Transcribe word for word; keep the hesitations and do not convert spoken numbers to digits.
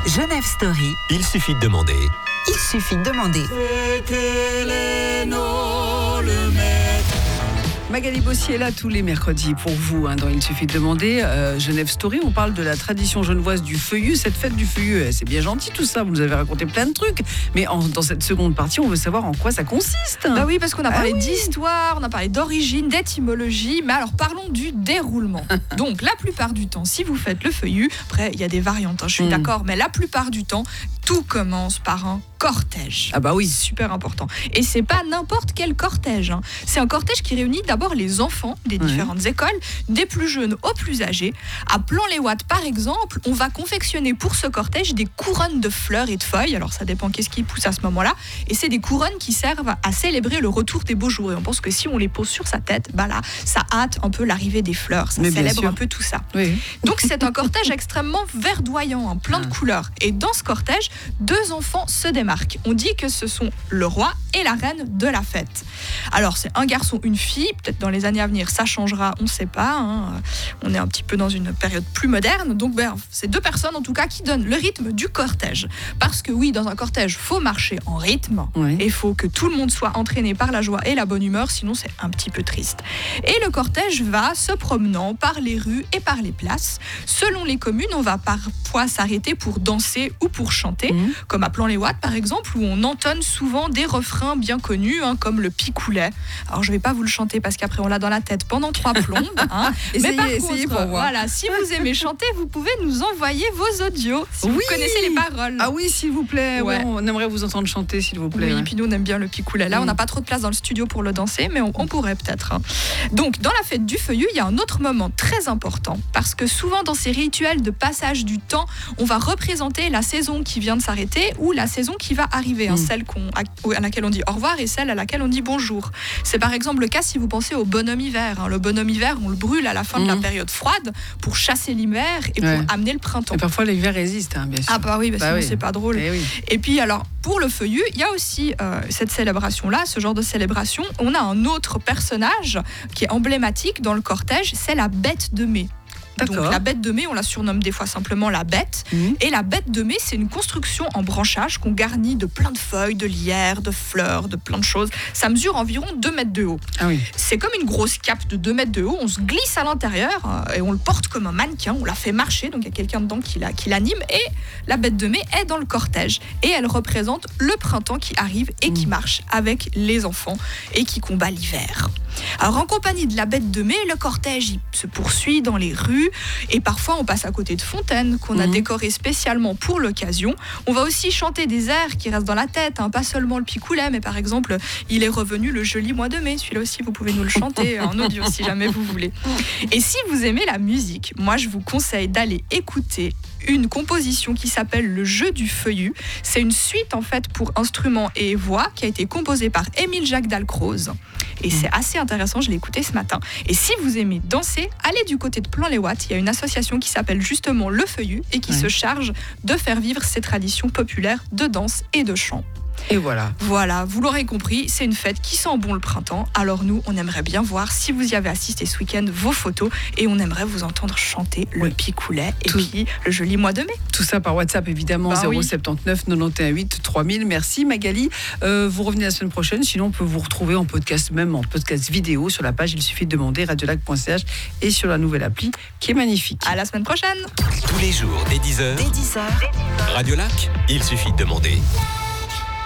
Genève Story. Il suffit de demander. Il suffit de demander. Magali Bossier est là tous les mercredis pour vous. Hein, dans Il suffit de demander. Euh, Genève Story, on parle de la tradition genevoise du feuillu. Cette fête du feuillu, c'est bien gentil tout ça. Vous nous avez raconté plein de trucs. Mais en, dans cette seconde partie, on veut savoir en quoi ça consiste. Bah oui, parce qu'on a parlé ah oui. d'histoire, on a parlé d'origine, d'étymologie. Mais alors parlons du déroulement. Donc la plupart du temps, si vous faites le feuillu, après il y a des variantes, hein, je suis mm. d'accord, mais la plupart du temps, tout commence par un cortège. Ah bah oui. Super important. Et c'est pas n'importe quel cortège. Hein. C'est un cortège qui réunit d'abord les enfants des différentes ouais. écoles, des plus jeunes aux plus âgés. À Plan-les-Ouates, par exemple, on va confectionner pour ce cortège des couronnes de fleurs et de feuilles. Alors ça dépend qu'est-ce qui pousse à ce moment-là. Et c'est des couronnes qui servent à célébrer le retour des beaux jours. Et on pense que si on les pose sur sa tête, bah là, ça hâte un peu l'arrivée des fleurs. Ça Mais célèbre un peu tout ça. Oui. Donc c'est un cortège extrêmement verdoyant, hein, plein de couleurs. Et dans ce cortège, deux enfants se démarquent. On dit que ce sont le roi et la reine de la fête. Alors c'est un garçon, une fille. Peut-être dans les années à venir, ça changera, on ne sait pas. Hein. On est un petit peu dans une période plus moderne. Donc ben, c'est deux personnes en tout cas qui donnent le rythme du cortège. Parce que oui, dans un cortège, il faut marcher en rythme. Oui. Et il faut que tout le monde soit entraîné par la joie et la bonne humeur, sinon c'est un petit peu triste. Et le cortège va se promenant par les rues et par les places. Selon les communes, on va parfois s'arrêter pour danser ou pour chanter, mmh. comme à Plan-les-Ouates par exemple, où on entonne souvent des refrains bien connus, hein, comme le Picoulet. Alors je ne vais pas vous le chanter parce qu'après on l'a dans la tête pendant trois plombes. Hein. essayez, Mais par essayez contre, pour voir. voilà, si vous aimez chanter, vous pouvez nous envoyer vos audios si oui. vous connaissez les paroles. Ah oui, s'il vous plaît. Ouais. Ouais, on aimerait vous entendre chanter, s'il vous plaît. Oui, ouais. puis nous on aime bien le Picoulet. Là, mmh. on n'a pas trop de place dans le studio pour le danser, mais on, on pourrait peut-être. Hein. Donc, dans la fête du feuillu, il y a un autre moment très important, parce que souvent dans ces rituels de passage du temps, on va représenter la saison qui vient de s'arrêter ou la saison qui va arriver, mmh. hein, celle qu'on, à, à laquelle on dit au revoir et celle à laquelle on dit bonjour. C'est par exemple le cas si vous pensez au bonhomme hiver. Hein. Le bonhomme hiver, on le brûle à la fin mmh. de la période froide pour chasser l'hiver et ouais. pour amener le printemps. Et parfois l'hiver résiste, hein, bien sûr. Ah bah oui, bah bah sinon oui. c'est pas drôle. Et, oui. et puis alors, pour le feuillu, il y a aussi euh, cette célébration-là, ce genre de célébration. On a un autre personnage qui est emblématique dans le cortège, c'est la bête de mai. D'accord. Donc la bête de mai, on la surnomme des fois simplement la bête. Mmh. Et la bête de mai, c'est une construction en branchage qu'on garnit de plein de feuilles, de lierre, de fleurs, de plein de choses. Ça mesure environ deux mètres de haut. Ah oui. C'est comme une grosse cape de deux mètres de haut. On se glisse à l'intérieur euh, et on le porte comme un mannequin. On la fait marcher, donc il y a quelqu'un dedans qui, la, qui l'anime. Et la bête de mai est dans le cortège. Et elle représente le printemps qui arrive et mmh. qui marche avec les enfants et qui combat l'hiver. Alors en compagnie de la bête de mai, le cortège il se poursuit dans les rues et parfois on passe à côté de fontaines qu'on a mmh. décorées spécialement pour l'occasion. On va aussi chanter des airs qui restent dans la tête, hein, pas seulement le Picoulet, mais par exemple il est revenu le joli mois de mai. Celui-là aussi vous pouvez nous le chanter en audio si jamais vous voulez. Et si vous aimez la musique, moi je vous conseille d'aller écouter une composition qui s'appelle Le Jeu du Feuillu. C'est une suite en fait pour instruments et voix qui a été composée par Émile Jacques Dalcroze. Et c'est assez intéressant, je l'ai écouté ce matin. Et si vous aimez danser, allez du côté de Plan-les-Ouates. Il y a une association qui s'appelle justement Le Feuillu et qui ouais. se charge de faire vivre ces traditions populaires de danse et de chant. Et voilà. Voilà, vous l'aurez compris, c'est une fête qui sent bon le printemps. Alors nous, on aimerait bien voir, si vous y avez assisté ce week-end, vos photos. Et on aimerait vous entendre chanter oui. le Picoulet et Tout... puis le joli mois de mai. Tout ça par WhatsApp, évidemment, bah zéro sept neuf quatre-vingt-onze huit trois mille. Merci Magali. Euh, vous revenez la semaine prochaine. Sinon, on peut vous retrouver en podcast, même en podcast vidéo sur la page. Il suffit de demander radiolac point c h et sur la nouvelle appli qui est magnifique. À la semaine prochaine. Tous les jours, dès dix heures. Dès dix heures. Radio Lac, il suffit de demander.